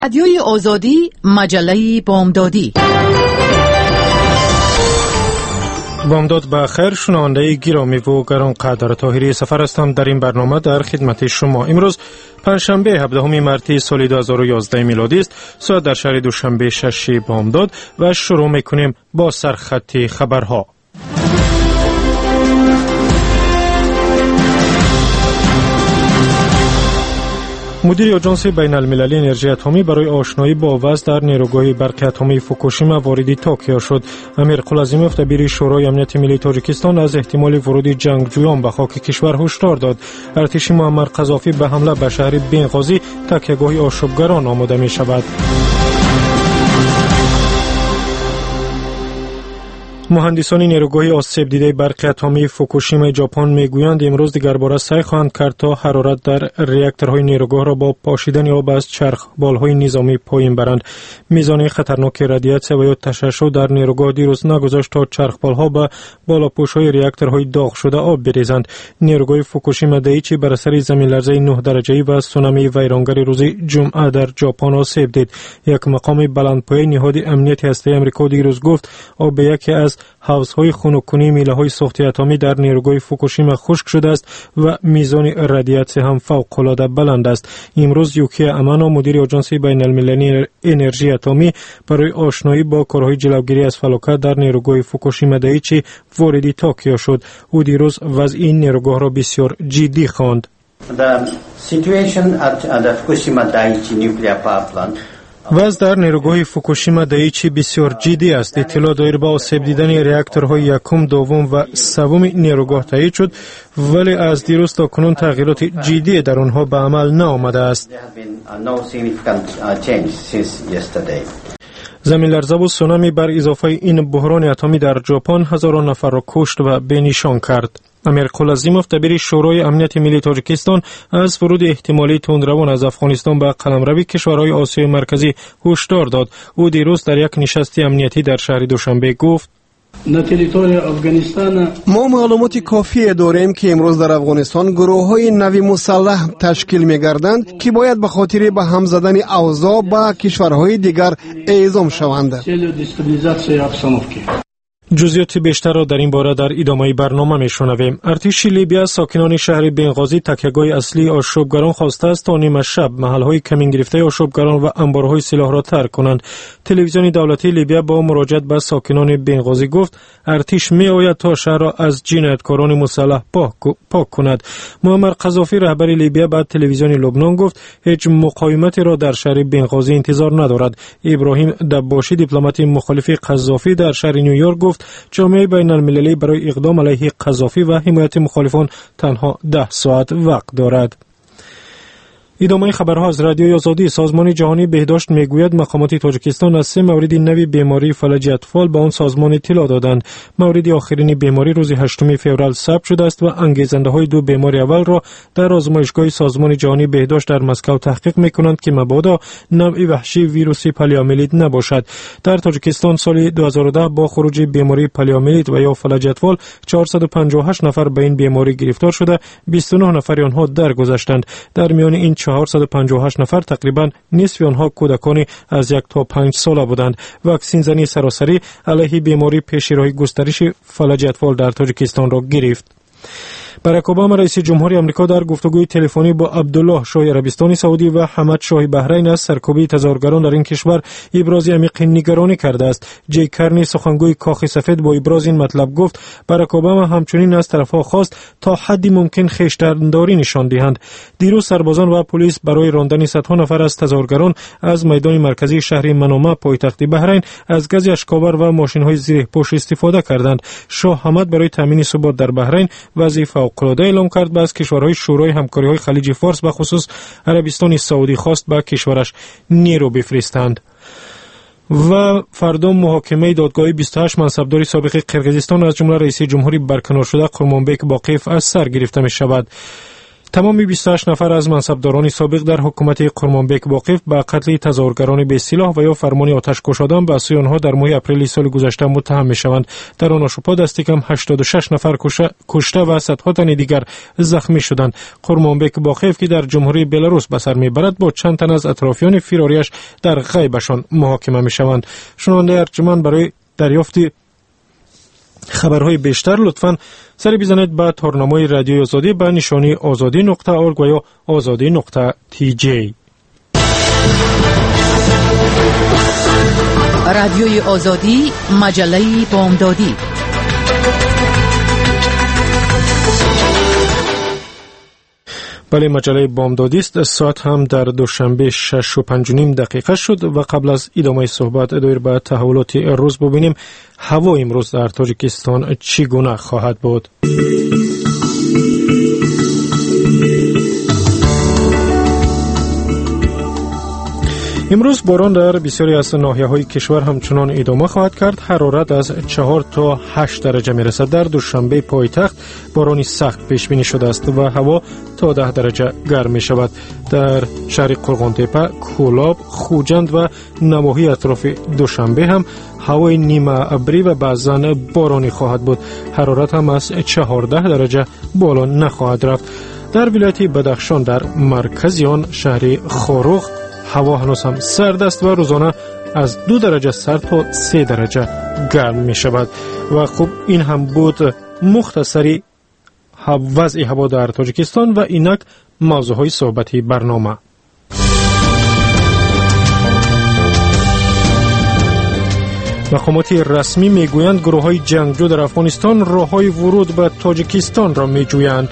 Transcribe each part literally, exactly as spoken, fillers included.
رادیوی آزادی، مجله بامدادی. بامداد بخیر. شنونده گرامی و گرانقدر، طاهری سفر هستم در این برنامه در خدمت شما. امروز پنجشنبه هفدهم مارس سال دو هزار و یازده میلادی است. ساعت در شهر دوشنبه شش بامداد و شروع میکنیم با سرخط خبرها. مدیر آژانس بین المللی انرژی اتمی برای آشنایی با وضع در نیروگاه برق اتمی فوکوشیما وارد توکیو شد. امیر قلعظیموف دبیر شورای امنیت ملی تاجیکستان از احتمال ورود جنگجویان به خاک کشور هشدار داد. ارتش معمر قذافی به حمله به شهر بنغازی تکیهگاه آشوبگران آماده می شود. مهندسان نیروگاه آسیب دیده برق اتمی فوکوشیما ژاپن میگویند امروز دیگر باره سعی خواهند کرد تا حرارت در راکتورهای نیروگاه را با پاشیدن آب از چرخ بالهای نظامی پایین برند. میزان خطرناک رادیاسیون و یا تشعشع در نیروگاه دیروز نگذاشت تا چرخ بالها به بالاپوش‌های راکتورهای داغ شده آب بریزند. نیروگاه فوکوشیما دایچی بر اثر زمین‌لرزه نه درجه‌ای و سونامی ویرانگر روز جمعه در ژاپن آسیب دید. یک مقام بلندپایه نهاد امنیت هسته‌ای آمریکا دیروز گفت آب به یکی از حوض‌های خنک‌کنی میله‌های سوخت اتمی در نیروگاه فوکوشیما خشک شده است و میزان رادیاسیون هم فوق‌العاده بلند است. امروز یوکی امانو مدیر آژانس بین المللی انرژی اتمی برای آشنایی با کارهای جلوگیری از فلاکت در نیروگاه فوکوشیما دایچی وارد توکیو شد. او دیروز وضع این نیروگاه را بسیار جدی خواند. The situation at the Fukushima Daiichi nuclear power plant وضع در نیروگاه فوکوشیما دایچی بسیار جدی است. اطلاع دایر به آسیب دیدن راکتورهای یکم، دوم و سوم نیروگاه تایید شد، ولی از دیروز تا کنون تغییرات جدی در آنها به عمل نآمده است. زمین‌لرزه و سونامی بر اضافه این بحران اتمی در ژاپن هزاران نفر را کشت و بنشان کرد. امیر قلعظیموف دبیر شورای امنیت ملی تاجیکستان از ورود احتمالی تندروان از افغانستان به قلمروی کشورهای آسیای مرکزی هشدار داد. او دیروز در یک نشست امنیتی در شهر دوشنبه گفت: ما معلومات کافی داریم که امروز در افغانستان گروه‌های نوی مسلح تشکیل می‌گردند که باید به خاطر به هم زدن اوضاع با کشورهای دیگر اعزام شوند. جزئیات بیشتر را در این باره در ادامه برنامه میشنویم. ارتش لیبیا ساکنان شهر بنغازی تکیهگاه اصلی آشوبگران خواسته است تا نیمه شب محل‌های کمین گرفته آشوبگران و انبارهای سلاح را ترک کنند. تلویزیون دولتی لیبیا با مراجعت به ساکنان بنغازی گفت ارتش می‌آید تا شهر را از جنایتکاران مسلح پاک کند. معمر قذافی رهبر لیبیا به تلویزیون لبنان گفت هیچ مقاومتی را در شهر بنغازی انتظار ندارد. ابراهیم دباشی دیپلمات مخالف قذافی در شهر نیویورک گفت جامعه بین المللی برای اقدام علیه قذافی و حمایت مخالفان تنها ده ساعت وقت دارد. ادامه خبرها از رادیوی آزادی. سازمان جهانی بهداشت میگوید مقامات تاجیکستان از سه مورد نوی بیماری فلج اطفال به آن سازمان اطلاع دادند. مورد آخرین بیماری روز هشتم فوریه ثبت شده است و انگیزنده های دو بیماری اول را در آزمایشگاه سازمان جهانی بهداشت در مسکو تحقیق میکنند که مبادا نوع وحشی ویروس پلیومیلیت نباشد. در تاجیکستان سال دو هزار و ده با خروج بیماری پلیومیلیت و یا فلج اطفال چهارصد و پنجاه و هشت نفر به این بیماری گرفتار شده، بیست و نه نفر آنها درگذشتند. در میان این چهارصد و پنجاه و هشت نفر تقریبا نصف آنها کودکان از یک تا پنج ساله بودند. واکسین زنی سراسری علیه بیماری پیشروی گسترش فلج اطفال در تاجیکستان را گرفت. باراک اوباما رئیس جمهوری آمریکا در گفتگوی تلفنی با عبدالله شاه عربستان سعودی و حمد شاه بحرین از سرکوبی تظاهرگران در این کشور ابراز عمیق نگرانی کرده است. جی کرنی سخنگوی کاخ سفید با ابراز این مطلب گفت باراک اوباما همچنین از طرفها خواست تا حدی ممکن خویشتنداری نشان دهند. دیروز سربازان و پلیس برای راندن صدها نفر از تظاهرگران از میدان مرکزی شهر منامه پایتخت بحرین از گاز اشک‌آور و ماشین‌های زیرپوش استفاده کردند. شاه حمد برای تامین ثبات در بحرین وظیفه فوق‌العاده اعلام کرد و از کشورهای شورای همکاری‌های خلیج فارس به خصوص عربستان سعودی خواست به کشورش نیرو بفرستند. و فردا محاکمه دادگاه بیست و هشت منصبدار سابق قرقیزستان از جمله رئیس جمهوری برکنار شده قرمانبک باقیف از سر گرفته می شود. تمام بیست و هشت نفر از منصبداران سابق در حکومت قرمانبک واقف به قتل تظاهرگران به سلاح و یا فرمان آتش کشادن به سوی آنها در ماه اپریل سال گذشته متهم میشوند. در آن آشوب‌ها دست کم هشتاد و شش نفر کشته و صدها تن دیگر زخمی شدند. قرمانبک واقف که در جمهوری بلاروس به سر میبرد با چند تن از اطرافیان فراریش در غیبشان محاکمه میشوند. شنونده ارجمند، برای دریافت خبرهای بیشتر لطفاً سر بزنید به تارنامه رادیوی آزادی به نشانی آزادی نقطه اورگ و یا آزادی نقطه تی جی. رادیوی آزادی، مجله بامدادی. بله، مجله بامدادی است. ساعت هم در دوشنبه شش و پنج و نیم دقیقه شد و قبل از ادامه صحبت دایر به تحولات روز ببینیم هوا امروز در تاجیکستان چگونه خواهد بود. امروز باران در بسیاری از ناحیه‌های کشور همچنان ادامه خواهد کرد. حرارت از چهار تا هشت درجه میرسد. در دوشنبه پایتخت بارانی سخت پیش بینی شده است و هوا تا ده درجه گرم می شود. در شهر قرغانتپه، کولاب، خوجند و نواحی اطراف دوشنبه هم هوای نیمه ابری و بعضاً بارانی خواهد بود. حرارت هم از چهارده درجه بالا نخواهد رفت. در ولایت بدخشان در مرکز آن شهر خاروخ هوا هنوز هم سرد است و روزانه از دو درجه سرد تا سه درجه گرم می شود. و خب این هم بود مختصری وضع هوا در تاجیکستان و اینک موضوع های صحبتی برنامه. مقامات رسمی می گویند گروه های جنگجو در افغانستان راه های ورود به تاجیکستان را می جویند.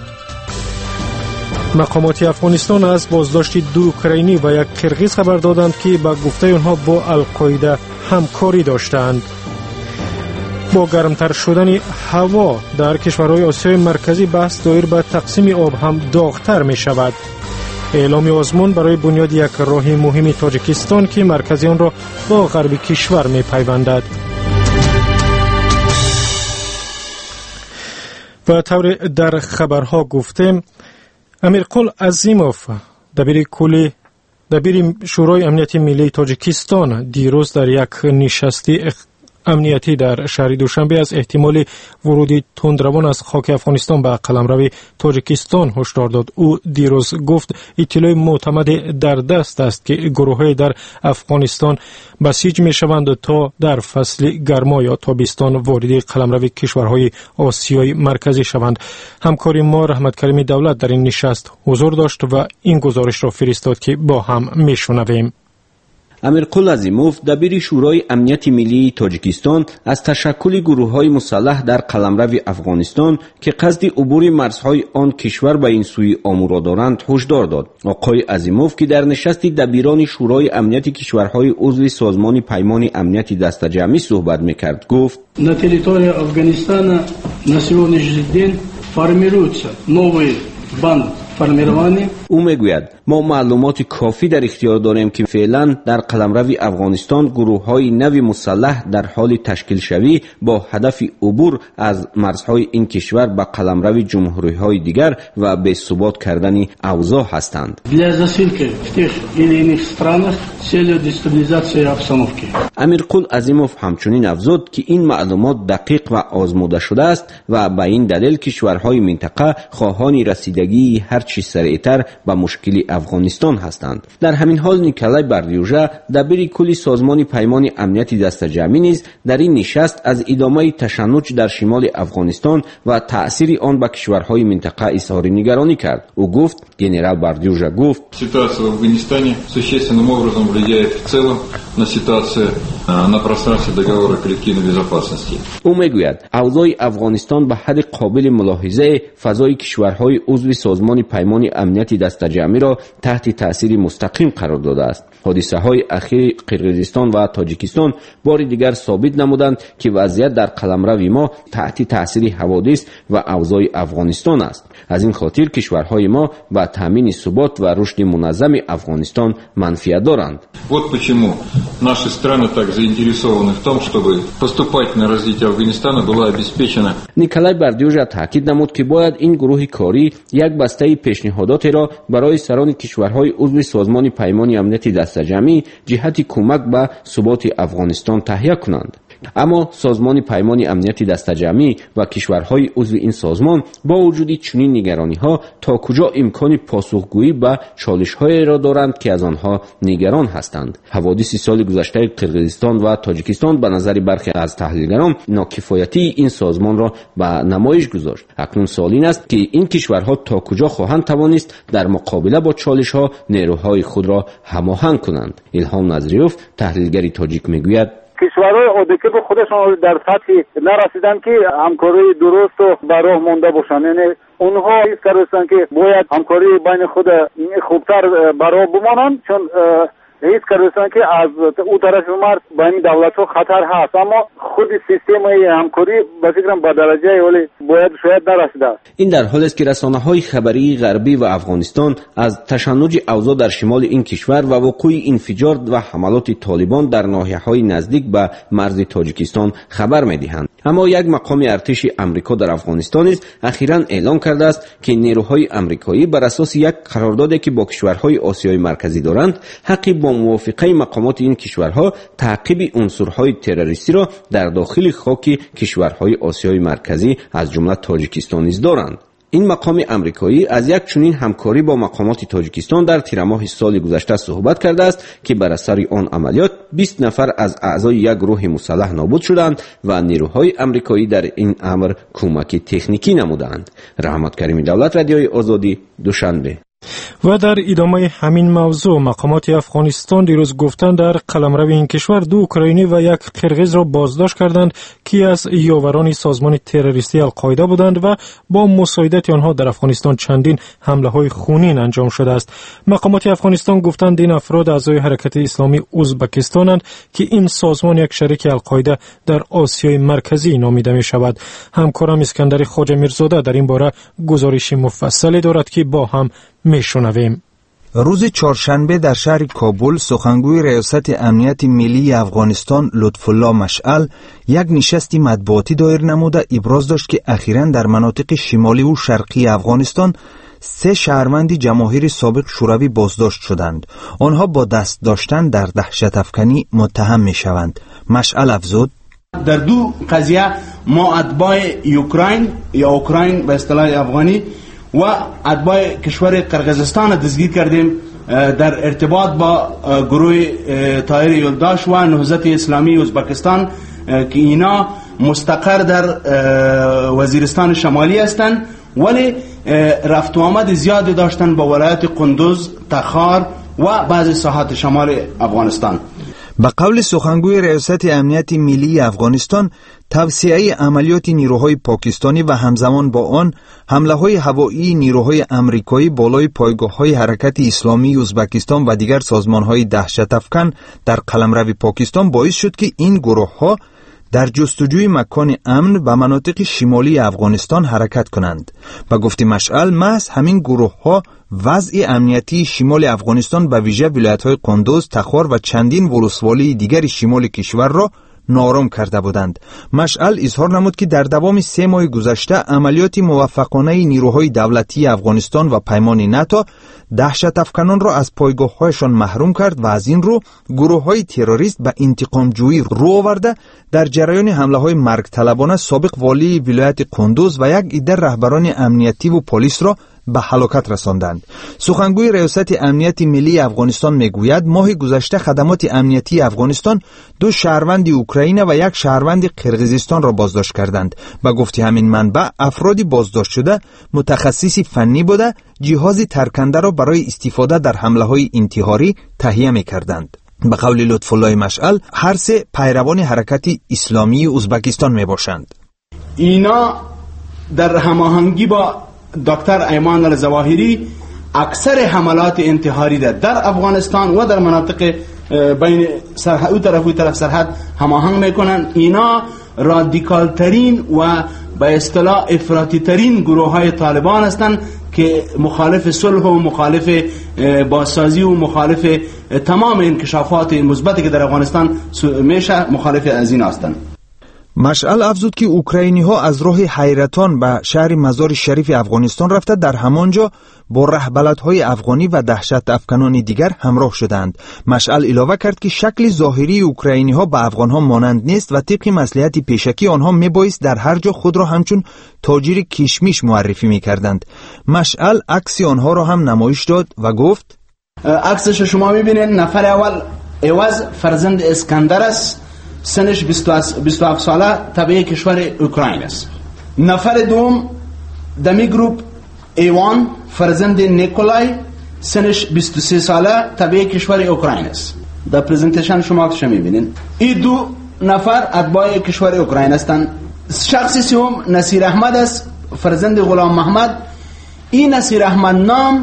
مقامات افغانستان از بازداشت دو اوکراینی و یک کرغیز خبر دادند که با گفته آنها با القاعده همکاری داشتند. با گرمتر شدن هوا در کشورهای آسیای مرکزی بحث دایر به تقسیم آب هم داغتر می شود. اعلام آزمون برای بنیاد یک راه مهم تاجیکستان که مرکزی آن را با غرب کشور می پیوندد. و طور در خبرها گفتیم امیرقل عظیموف دبیر کلی دبیر شورای امنیت ملی تاجیکستان دیروز در یک نشستی امنیتی در شهر دوشنبه از احتمال ورودی تندروان از خاک افغانستان به قلمرو تاجیکستان هشدار داد. او دیروز گفت اطلاع معتمد در دست است که گروه‌های در افغانستان بسیج می‌شوند تا در فصل گرما یا تابستان وارد قلمرو کشورهای آسیای مرکزی شوند. همکار ما رحمت کریمی دولت در این نشست حضور داشت و این گزارش را فرستاد که با هم می‌شنویم. امیرقل عظیموف دبیر شورای امنیت ملی تاجیکستان از تشکل گروه‌های مسلح در قلمرو افغانستان که قصد عبور مرزهای آن کشور به این سوی آمو را دارند هشدار داد. آقای عظیموف که در نشست دبیران شورای امنیت کشورهای عضو سازمان پیمان امنیت دسته‌جمعی صحبت می‌کرد گفت: На территории Афганистана на сегодняшний день формируются новые банды. او میگوید ما معلومات کافی در اختیار داریم که فعلا در قلمرو افغانستان گروه‌های نوی مسلح در حال تشکیل شوی با هدف عبور از مرزهای این کشور به قلمرو جمهوری‌های دیگر و به ثبات کردن اوضاع هستند. امیرقل عظیموف همچنین افزود که این معلومات دقیق و آزموده شده است و به این دلیل کشورهای منطقه خواهان رسیدگی هر چی سریعتر به مشکل افغانستان هستند. در همین حال نیکلای بردیوژه دبیر کلی سازمان پیمان امنیت دسته‌جمعی نیز در این نشست از ادامه تشنج در شمال افغانستان و تأثیر آن به کشورهای منطقه اظهار نگرانی کرد. او گفت گنرال بردیوژه گفت ситуация в Афганистане существенным образом влияет в целом на ситуацию на пространстве договора коллективной безопасности. او میگوید اوضاع افغانستان به حد قابل ملاحظه فضای کشورهای عضو سازمان پیمان امنیت دسته‌جمعی را تحت تأثیر مستقیم قرار داده است. حادثه های اخیر قرقیزستان و تاجیکستان بار دیگر ثابت نمودند که وضعیت در قلمرو ما تحت تأثیر حوادث و اوضاع افغانستان است. از این خاطر کشورهای ما به تامین ثبات و رشد منظم افغانستان منفعت دارند. Вот почему наши страны так заинтересованы в том, чтобы поступательное развитие Афганистана было обеспечено. نیکلای بردیوژا تاکید نمود که باید این گروه کاری یک بسته پیشنهاداتی را برای سران کشورهای عضو سازمان پیمان امنیت دسته‌جمعی جهت کمک به ثبات افغانستان تهیه کنند. اما سازمان پیمان امنیت دسته‌جمعی و کشورهای عضو این سازمان با وجود چنین نگرانی‌ها تا کجا امکان پاسخگویی به چالش‌هایی را دارند که از آنها نگران هستند. حوادث سال گذشته قرقیزستان و تاجیکستان به نظر برخی از تحلیلگران ناکفایتی این سازمان را به نمایش گذاشت. اکنون سوال این است که این کشورها تا کجا خواهند توانست در مقابله با چالش‌ها نیروهای خود را هماهنگ کنند. الهام نظریوف تحلیلگر تاجیک میگوید کشورهای عادی به خودشان در سطحی نرسیدن که همکاری درست و به راه مانده باشند. یعنی اونها حس کردن که باید همکاری بین خود خوبتر به راه بمانند، چون حس کردن که از او طرف مرد به این دولت‌ها خطر هست، اما خود سیستم همکاری به فکرم به درجه ولی باید شاید نرسیده. این در حالی است که رسانه‌های خبری غربی و افغانستان از تشنج اوضاع در شمال این کشور و وقوع انفجار و حملات طالبان در ناحیه‌های نزدیک به مرز تاجیکستان خبر می‌دهند. اما یک مقام ارتش آمریکا در افغانستان نیز اخیراً اعلام کرده است که نیروهای آمریکایی بر اساس یک قراردادی که با کشورهای آسیای مرکزی دارند، حق با موافقه مقامات این کشورها تعقیب عنصرهای تروریستی را در داخل خاک کشورهای آسیای مرکزی از جمله تاجیکستان نیز دارند. این مقام آمریکایی از یک چنین همکاری با مقامات تاجیکستان در تیر ماه سال گذشته صحبت کرده است که بر اثر آن عملیات بیست نفر از اعضای یک گروه مسلح نابود شدند و نیروهای آمریکایی در این امر کمک تکنیکی نمودند. رحمت کریمی، دولت رادیوی آزادی، دوشنبه. و در ادامه همین موضوع مقامات افغانستان دیروز گفتند در قلمرو این کشور دو اوکراینی و یک قرقیز را بازداشت کردند که از یاوران سازمان تروریستی القاعده بودند و با مساعدت آنها در افغانستان چندین حمله های خونین انجام شده است. مقامات افغانستان گفتند این افراد اعضای حرکت اسلامی ازبکستانند که این سازمان یک شریک القاعده در آسیای مرکزی نامیده می شود. همکارم اسکندر خواجه میرزاده در این باره گزارش مفصلی دارد که با هم میشنویم. روز چهارشنبه در شهر کابل سخنگوی ریاست امنیت ملی افغانستان لطفالله مشعل یک نشستی مطبوعاتی دایر نموده ابراز داشت که اخیراً در مناطق شمالی و شرقی افغانستان سه شهروند جماهیر سابق شوروی بازداشت شدند. آنها با دست داشتن در دهشت افکنی متهم می شوند. مشعل افزود در دو قضیه ما اتباع اوکراین یا اوکراین به اصطلاح افغانی و اتباع کشور قرقیزستان دستگیر کردیم در ارتباط با گروه طاهر یلداش و نهضت اسلامی ازبکستان که اینا مستقر در وزیرستان شمالی هستند، ولی رفت و آمد زیادی داشتن با ولایت قندوز، تخار و بعضی ساحات شمال افغانستان. به قول سخنگوی ریاست امنیت ملی افغانستان، توسعه عملیات نیروهای پاکستانی و همزمان با آن حمله‌های هوایی نیروهای آمریکایی بالای پایگاه‌های حرکت اسلامی ازبکستان و دیگر سازمان‌های دهشت افکن در قلمرو پاکستان باعث شد که این گروه‌ها در جستجوی مکان امن به مناطق شمالی افغانستان حرکت کنند. به گفته مشعل، محض همین گروه‌ها وضع امنیتی شمال افغانستان به ویژه ولایت‌های قندوز، تخار و چندین ولسوالی دیگر شمال کشور را نارام کرده بودند. مشعل اظهار نمود که در دوام سه ماه گذشته عملیات موفقانه نیروهای دولتی افغانستان و پیمان ناتو دهشت افکنان را از پایگاه‌هایشان محروم کرد و از این رو گروه‌های تروریست به انتقام جویی رو آورده در جریان حمله‌های مرگ طلبانه سابق والی ولایت قندوز و یک عده رهبران امنیتی و پلیس را به هلاکت رساندند. سخنگوی ریاست امنیت ملی افغانستان میگوید ماه گذشته خدمات امنیتی افغانستان دو شهروند اوکراین و یک شهروند قرقیزستان را بازداشت کردند. به گفته همین منبع افرادی بازداشت شده متخصصی فنی بوده جهاز ترکنده را برای استفاده در حمله‌های انتحاری تهیه می‌کردند. به قول لطفالله مشعل هر سه پیروان حرکت اسلامی ازبکستان میباشند. اینا در هماهنگی با دکتر ایمان الظواهری اکثر حملات انتحاری در افغانستان و در مناطق بین سرحد و طرف و طرف سرحد هماهنگ میکنن. اینا رادیکال ترین و به اصطلاح افراطی ترین گروه های طالبان هستند که مخالف صلح و مخالف بازسازی و مخالف تمام انکشافات مثبتی که در افغانستان میشه مخالف از این هستند. مشعل افزود که اوکراینی ها از راه حیرتان به شهر مزار شریف افغانستان رفته در همانجا با رهبلدهای افغانی و دهشت افکنان دیگر همراه شدند. مشعل علاوه کرد که شکل ظاهری اوکراینی ها به افغان ها مانند نیست و طبق مصلحت پیشکی آنها میبایست در هر جا خود را همچون تاجر کشمش معرفی میکردند. مشعل عکس آنها را هم نمایش داد و گفت عکسش شما میبینید. نفر اول عوض فرزند اسکندر است، سنش بیست و هفت ساله، تبع کشور اوکراین است. نفر دوم دمی گروپ ایوان فرزند نیکولای، سنش بیست و سه ساله، تبع کشور اوکراین است. در پرزنتیشن شما عکسش میبینید. این دو نفر اتباع کشور اوکراین هستند. شخص سوم نصیر احمد است، فرزند غلام محمد. این نصیر احمد نام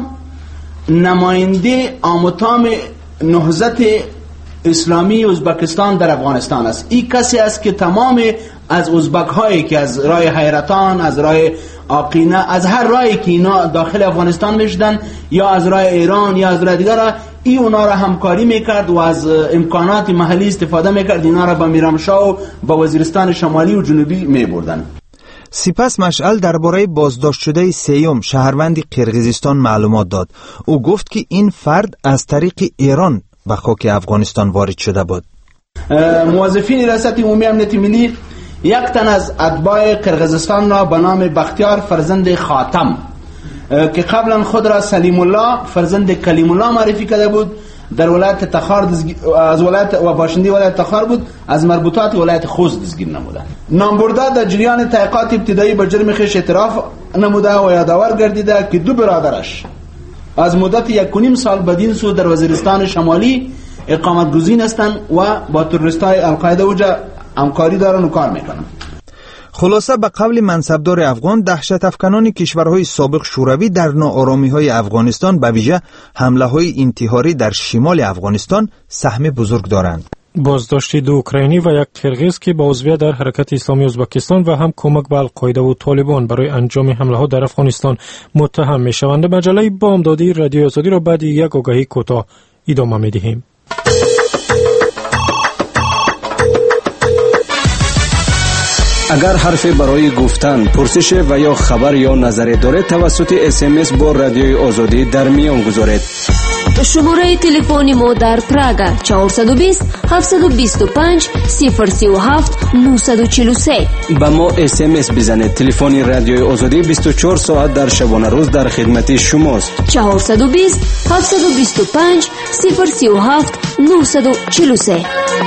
نماینده آموتام نهضت اسلامی ازبکستان در افغانستان است. این کسی است که تمام از ازبک هایی که از راه حیرتان، از راه آقینه، از هر راهی که اینا داخل افغانستان میشدن یا از راه ایران یا از راه دیگر، ای اونا را همکاری میکرد و از امکانات محلی استفاده میکرد، اینا را به میرامشاه و به وزیرستان شمالی و جنوبی میبردن. سپس مشعل درباره بازداشت شده سیوم شهروند قرقیزستان معلومات داد. او گفت که این فرد از طریق ایران و خاک افغانستان وارد شده بود. موظفین ریاست عمومی امنیت ملی یک تن از اتباع قرقیزستان را به نام بختیار فرزند خاتم که قبلا خود را سلیم الله فرزند کلیم الله معرفی کرده بود، در ولایت تخار از ولایت و باشنده ولایت تخار بود، از مربوطات ولایت خوست دستگیر نموده. نام برده در جریان تحقیقات ابتدایی به جرم خویش اعتراف نموده و یادآور گردیده که دو برادرش از مدت یک و نیم سال بدین سو در وزیرستان شمالی اقامت گزین هستند و با تروریستای القاعده اوجا همکاری دارن و کار میکنن. خلاصه به قول منصبدار افغان، دهشت افکنان کشورهای سابق شوروی در ناآرامی های افغانستان به ویژه حمله های انتحاری در شمال افغانستان سهم بزرگ دارند. بازداشت دو اوکراینی و یک قرقیز که با عضویت در حرکت اسلامی ازبکستان و هم کمک به القاعده و طالبان برای انجام حمله ها در افغانستان متهم می شوند. مجله بامدادی رادیو آزادی را بعد یک آگهی کوتاه ادامه می دهیم. اگر حرفی برای گفتن، پرسش و یا خبر یا نظری دارید توسط اس ام اس با رادیوی آزادی در میان گذارید. شماره تلفنی ما در پراگا چهارصد و بیست هفتصد و بیست و پنج صفر سی و هفت نهصد و چهل و سه. با ما اس ام اس بزنید. تلفن رادیوی آزادی بیست و چهار ساعت در شبانه روز در خدمت شماست. چهارصد و بیست هفتصد و بیست و پنج صفر سی و هفت نهصد و چهل و سه.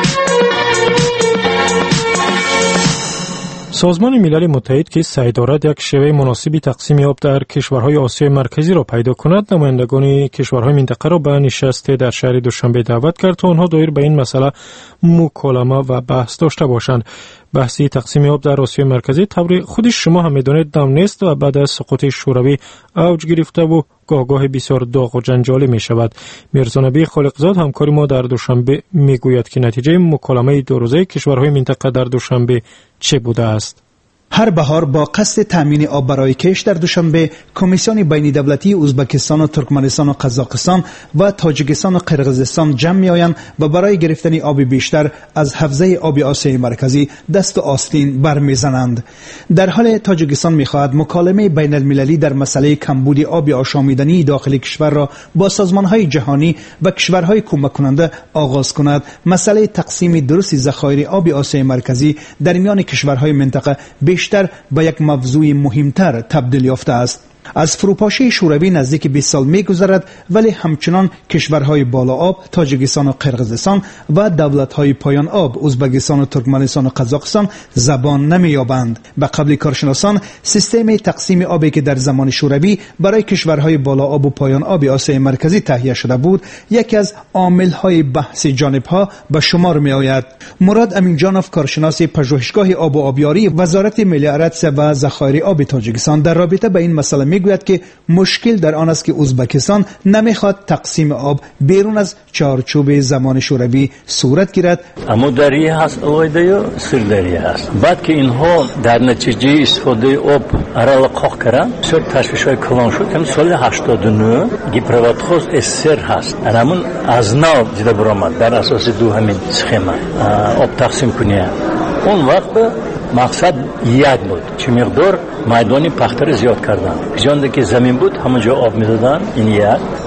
سازمان ملل متحد که سعی دارد یک شیوه مناسبی تقسیم آب در کشورهای آسیای مرکزی را پیدا کند، نمایندگان کشورهای منطقه را به نشست در شهر دوشنبه دعوت کرد تا آنها دایر به این مسئله مکالمه و بحث داشته باشند. بحثی تقسیم آب در آسیای مرکزی طور خودش شما هم می‌دانید دم نیست و بعد از سقوط شوروی اوج گرفته و گاه گاه بسیار داغ و جنجالی می شود. میرزا نبی خالقزاد همکار ما در دوشنبه میگوید که نتیجه مکالمه دو روزه کشورهای منطقه در دوشنبه چه بوده است. هر بهار با قصد تامین آب برای کشت در دوشنبه کمیسیون بین دولتی ازبکستان و ترکمنستان و قزاقستان و تاجیکستان و قرقیزستان جمع می آیند و برای گرفتن آب بیشتر از حوزه آب آسیای مرکزی دست و آستین برمیزنند. در حال تاجیکستان می خواهد مکالمه بین المللی در مسئله کمبود آب آشامیدنی داخل کشور را با سازمان های جهانی و کشورهای کمک کننده آغاز کند. مسئله تقسیم درست ذخایر آب آسیای مرکزی در میان کشورهای منطقه بیشتر به یک موضوع مهمتر تبدیل یافته است. از فروپاشی شوروی نزدیک بیست سال می‌گذرد، ولی همچنان کشورهای بالا آب تاجیکستان و قرقیزستان و دولت‌های پایان آب ازبکستان و ترکمنستان و قزاقستان زبان نمی‌یابند. به قول کارشناسان سیستم تقسیم آبی که در زمان شوروی برای کشورهای بالا آب و پایان آب آسیای مرکزی تهیه شده بود، یکی از عامل‌های بحث جانب‌ها به شمار می‌آید. مراد امینجانوف کارشناس پژوهشگاه آب و آبیاری وزارت ملی ارتش و ذخایر آب تاجیکستان در رابطه با این مسئله میگوید که مشکل در آن است که ازبکستان نمیخواد تقسیم آب بیرون از چارچوب زمان شوروی صورت گیرد. اما دریه هست اویده سر دریه هست. بعد که اینها در نتیجه استفاده آب ارال قاق کردن سر تشویش های کلان شد که سال هشتاد و نه گیپرواتخوز اسر هست. همون از نو دیده برآمد در اساس دو همین سخما آب تقسیم کنیه. اون وقت مقصد یک بود چه مقدار میدانی پختر زیاد کردن جانده که زمین بود همونجا آب میدادن. این یک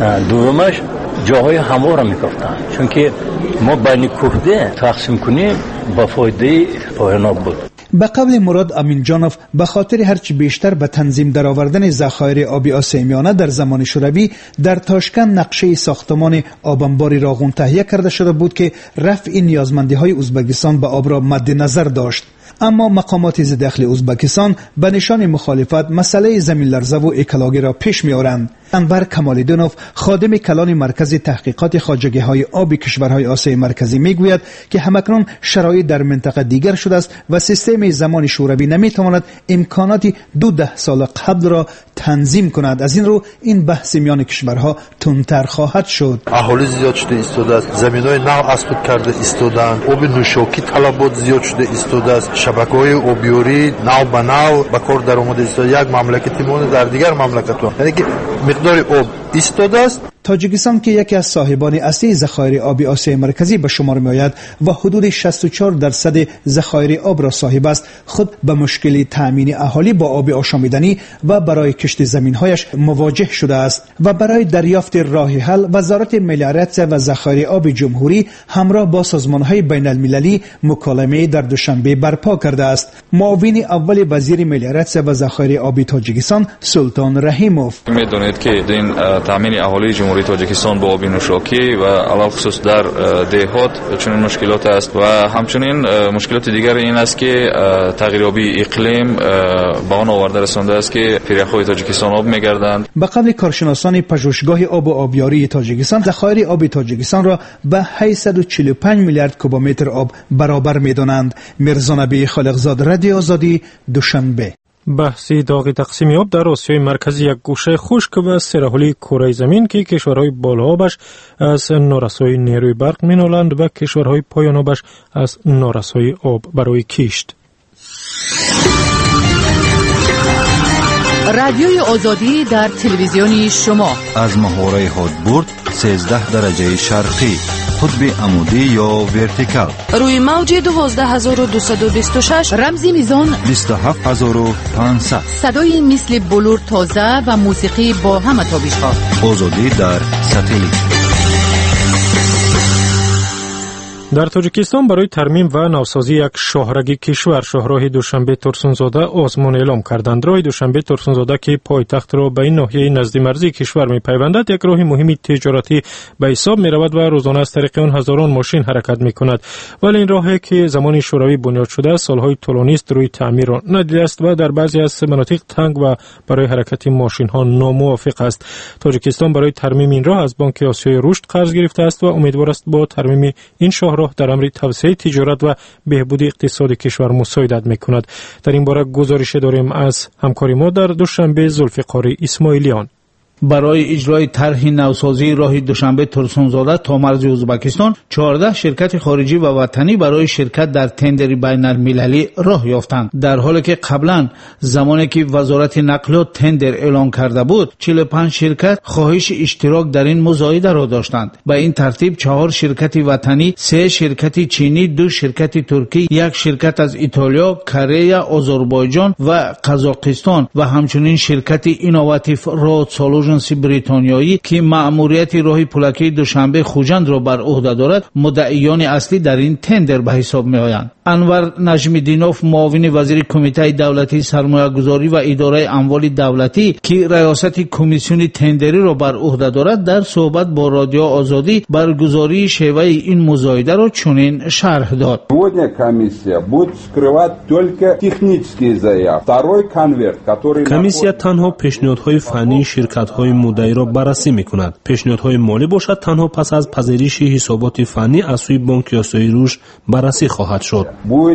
دومش جاهای هموار را میکفتن چون که ما بین کوهده تقسیم کنیم با فایده پایان بود. به قول مراد امینجانوف به خاطر هرچی بیشتر به تنظیم درآوردن ذخایر آبی آسیمیانه در زمان شوروی در تاشکند نقشه ساختمان آبانبار راغون تهیه کرده شده بود که رفع نیازمندی های ازبکستان به آب را مد نظر داشت. اما مقامات ضد داخل ازبکستان به نشان مخالفت مسئله زمین لرزه و اکلاگی را پیش می‌آورند. انور کمالدینوف خادم کلان مرکز تحقیقات خواجگی‌های آبی کشورهای آسیای مرکزی میگوید که همکنون شرایط در منطقه دیگر شده است و سیستم زمان شوروی نمیتواند امکانات دو ده سال قبل را تنظیم کند. از این رو این بحث میان کشورها تندتر خواهد شد. اهالی زیاد شده ایستاده است، زمین‌های نو اسقاط کرده ایستادند، آب نوشاکی طلبات زیاد شده ایستاده است، شبکه‌های آبیاری نو به نو به کار در اومده است. یک مملکتی مون در دیگر مملکت‌ها یعنی که مقدار آب ایستاده است. تاجیکستان که یکی از صاحبان اصلی ذخایر آبی آسیای مرکزی به شمار می‌آید و حدود شصت و چهار درصد ذخایر آب را صاحب است، خود به مشکل تأمین اهالی با آب آشامیدنی و برای کشت زمین‌هایش مواجه شده است و برای دریافت راه حل وزارت ملیارات و ذخایر آب جمهوری همراه با سازمان‌های بین‌المللی مکالمه در دوشنبه برپا کرده است. معاون اول وزیر ملیارات و ذخایر آبی تاجیکستان سلطان رحیموف می‌دانید که این تأمین اهالی جمهوری تاجیکستان با آب نوشاکی و علاوه خصوص در دهات چنین مشکلات است و همچنین مشکلات دیگر این است که تغییر آبی اقلیم با آن آورده رسانده است که پیره‌های تاجیکستان آب می‌گردند. به قول کارشناسان پژوهشگاه آب و آبیاری تاجیکستان ذخایر آب تاجیکستان را به هشتصد و چهل و پنج میلیارد کوبومتر آب برابر می‌دانند. میرزا نبی خالقزاد، رادیو آزادی، دوشنبه. بحثی داغ تقسیم آب در آسیای مرکزی یک گوشه خشک و سرحالی کره زمین که کشورهای بالابش از نارسایی نیروی برق مینالند و کشورهای پایانابش از نارسایی آب برای کشت. رادیوی آزادی در تلویزیونی شما از محوره هادبورد سیزده درجه شرقی، قطب عمودی یا ورتیکال، روی موج دوازده هزار و دویست و بیست و شش، رمزی میزان بیست و هفت هزار و پانصد، صدای مثل بلور تازه و موسیقی با همه تابش‌ها. آزادی در ساتلیت. در تاجیکستان برای ترمیم و نوسازی یک شاهرگ کشور شاهراه دوشنبه ترسونزاده آزمون اعلام کردند. راه دوشنبه ترسونزاده که پایتخت را به این ناحیه نزد مرزی کشور می‌پیوندد یک راه مهم تجارتی به حساب می‌رود و روزانه از طریق آن هزاران ماشین حرکت می‌کند. ولی این راهی که زمان شوروی بنیاد شده سالهای طولانی است روی تعمیر را ندیده است و در بعضی از مناطق تنگ و برای حرکت ماشین‌ها ناموافق است. تاجیکستان برای ترمیم این راه از بانک آسیای رشد قرض گرفته است و امیدوار است با ترمیم این شاهراه در امر توسعه تجارت و بهبود اقتصاد کشور مساعدت می‌کند. در این باره گزارش داریم از همکار ما در دوشنبه ذوالفقار اسماعیلیان. برای اجرای طرح نوسازی راه دوشنبه ترسونزاده تا مرز ازبکستان چهارده شرکت خارجی و وطنی برای شرکت در تندر بین المللی راه یافتند، در حالی که قبلا زمانی که وزارت نقلیات تندر اعلام کرده بود چهل و پنج شرکت خواهش اشتراک در این مزایده را داشتند. به این ترتیب چهار شرکت وطنی، سه شرکت چینی، دو شرکت ترکی، یک شرکت از ایتالیا، کره، آذربایجان و قزاقستان و همچنین شرکت اینوواتیو رود سولوشن بریتانیایی که مأموریت راه پلکی دوشنبه خوجند را بر عهده دارد مدعیان اصلی در این تندر به حساب می آیند. انور نجمیدینوف معاون وزیر کمیته دولتی سرمایه‌گذاری و اداره اموال دولتی که ریاست کمیسیون تندری را بر عهده دارد در صحبت با رادیو آزادی برگزاری شیوه این مزایده را چنین شرح داد. کمیسیا تنها پیشنهادهای فنی شرکت پیشنهادهای مدعی را بررسی می‌کند. پیشنهادهای مالی باشد تنها پس از پذیرش حسابات فنی از سوی بانک آسیای رشد بررسی خواهد شد.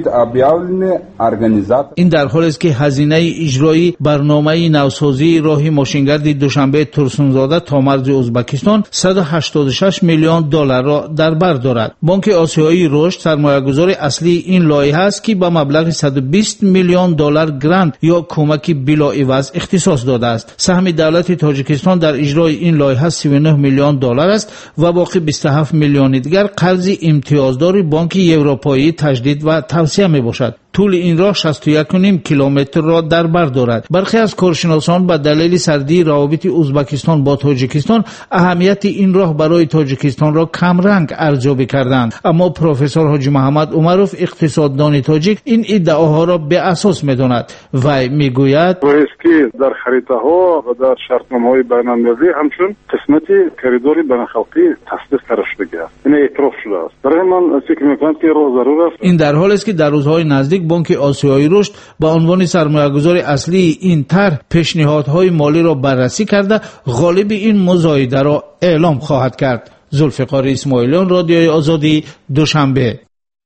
این در حالی است که هزینه اجرایی برنامه نوسازی راه ماشینگرد دوشنبه ترسونزاده تا مرز ازبکستان صد و هشتاد و شش میلیون دلار را در بر دارد. بانک آسیایی رشد سرمایه‌گذار اصلی این لایحه است که با مبلغ صد و بیست میلیون دلار گرانت یا کمک بلاعوض اختصاص داده است. سهم دولت تاجیکستان در اجرای این لایحه سی و نه میلیون دلار است و باقی بیست و هفت میلیون دیگر قرض امتیازدار بانک اروپایی تجدید و توسعه می باشد. طول این راه شصت و یک و نیم کیلومتر را در بر دارد. برخی از کارشناسان به دلیل سردی روابط ازبکستان با تاجیکستان اهمیت این راه برای تاجیکستان را کم رنگ ارزیابی کردند، اما پروفسور حاجی محمد عمروف اقتصاددان تاجیک این ادعاها را به اساس می‌داند. وی میگوید که در خریطه ها و در شرطنامه های بین المللی همچون قسمتی کریدور بین خلقی تصدیق کرده شده است. این اعتراف شده است. برای من فکر می‌کنم که راه ضرور است. این در حالی است که در روزهای نزدیک بانک آسیایی رشد به عنوان سرمایه‌گذار اصلی این طرح پیشنهادهای مالی را بررسی کرده غالب این مزایده را اعلام خواهد کرد. ذوالفقار اسماعیلیان، رادیوی آزادی، دوشنبه.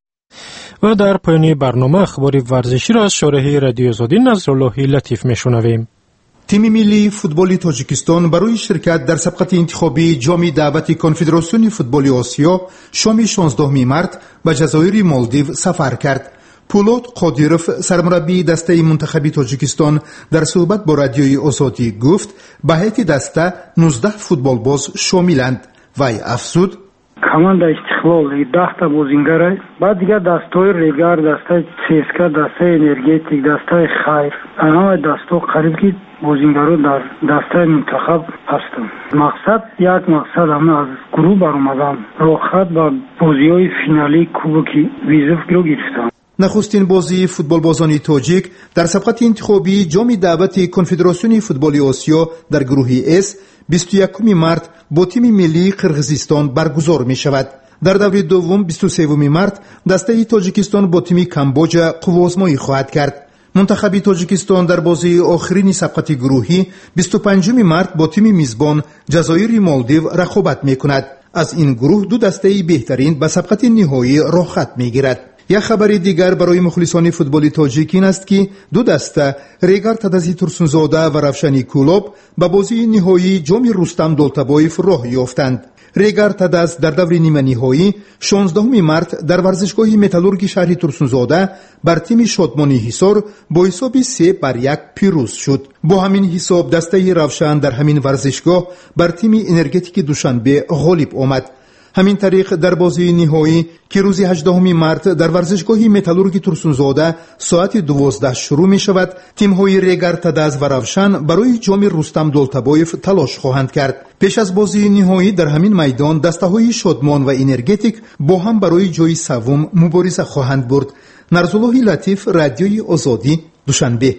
و در پایان برنامه اخبار ورزشی را از شارح رادیو آزادی نصرالله لطیف میشنویم. تیم ملی فوتبال تاجیکستان برای شرکت در سبقت انتخابی جام دعوت کنفدراسیون فوتبال آسیا شام شانزدهم مارس به جزایر مالدیو سفر کرد. پولاد قادیروف سرمربی دسته منتخبی تاجیکستان در صحبت با رادیوی آزادی گفت به هیئت دسته نوزده فوتبال باز شاملند. وی افزود команда استقلال ده تا بازیگر است. بعد دیگر دستای ریگار، دستای سیسکا، دستای انرژتیک، دستای خیر، همه دستا قریب که بازیگران در دستای منتخب هستند. مقصد یک مقصد همه از گروه برآمدن راحت با بازی‌های فینالی کوبک ویزف رو گرفتن. نخستین بازی فوتبال بازان تاجیک در سبقت انتخابی جام دعوت کنفدراسیون فوتبال آسیا در گروه اس بیست و یکم مارس با تیم ملی قرقیزستان برگزار می شود. در دور دوم بیست و سوم مارس دسته تاجیکستان با تیم کامبوجا قوازمایی خواهد کرد. منتخب تاجیکستان در بازی آخرین سبقت گروهی بیست و پنجم مارس با تیم میزبان جزایر مالدیو رقابت می کند. از این گروه دو دسته بهترین به سبقت نهایی راه خط می گیرد. یک خبر دیگر برای مخلصان فوتبال تاجیک این است که دو دسته ریگار تدازی ترسونزاده و رفشانی کولوب به بازی نهایی جام رستم دولتبایف راه یافتند. ریگار تداز در دور نیمه نهایی شانزدهم مارس در ورزشگاه متالورگی شهر ترسونزاده بر تیم شادمانی حصار با حساب سه بر یک پیروز شد. با همین حساب دسته رفشن در همین ورزشگاه بر تیم انرژتیک دوشنبه غالب آمد. همین طریق در بازی نهایی که روز هجدهم مارس در ورزشگاه متالورگی ترسونزاده ساعت دوازده شروع می شود، تیم های ریگار تداز و رفشن برای جام رستم دولتبایف تلاش خواهند کرد. پیش از بازی نهایی در همین میدان دسته های شادمان و انرژتیک با هم برای جای سوم مبارزه خواهند برد. نرزالله لطیف، رادیوی آزادی، دوشنبه.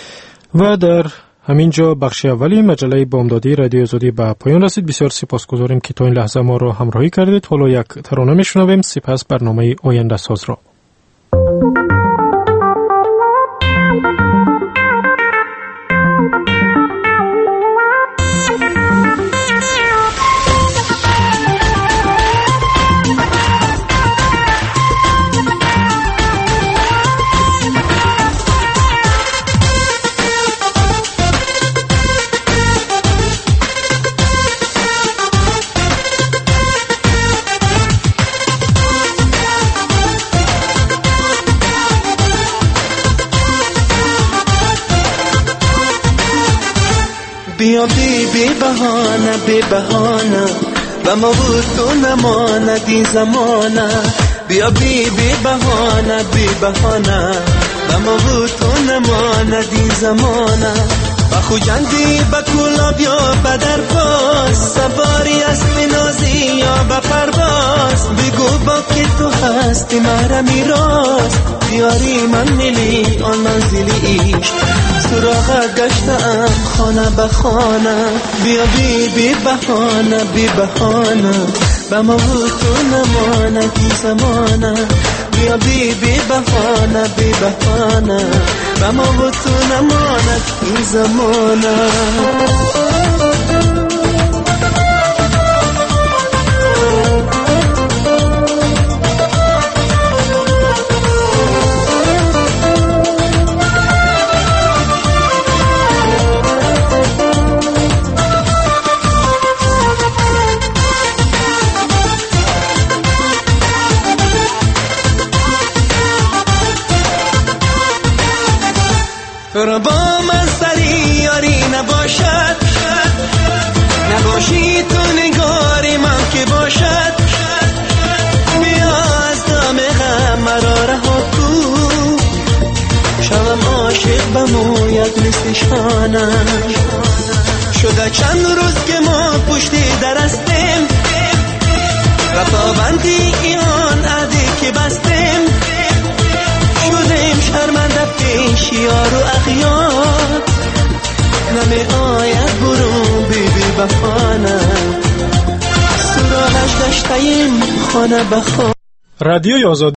و در همینجا بخش اولی مجله بامدادی رادیو آزادی به پایان رسید. بسیار سپاسگزاریم که تا این لحظه ما را همراهی کردید. حالا یک ترانه میشنویم، سپس برنامه آینده ساز را. بیا بی بی بهانه بی بهانه و ما بود تو نماند زمانه. بیا بی بی بهانه بی بهانه و ما بود تو نماند زمانه. با خوجندی با کلاب یا با در پاس سواری اسم نازی یا با پرواز بگو با که تو هستی مرا میراز بیاری من ملی آن منزلی ایش سراغ گشتم خانه به خانه. بیا بی بی بهانه بی بهانه به ما بود تو نمانه کی زمانه. بیا بی بی بهانه بی بهانه به ما بود تو نمانه کی زمانه. رو با من سری یاری نباشد، نباشی تو نگاری من که باشد. بیا از دام غم مرا رها کو، شوم عاشق بموید مثل شانم. شده چند روز که ما پشتی درستیم، و پابندی ایان عهدی که بستیم. شدیم شرمنده پیش یار و اغیار، نمی آید برون بی بی بخانه. سراغش داشتیم خانه بخانه. رادیوی آزادی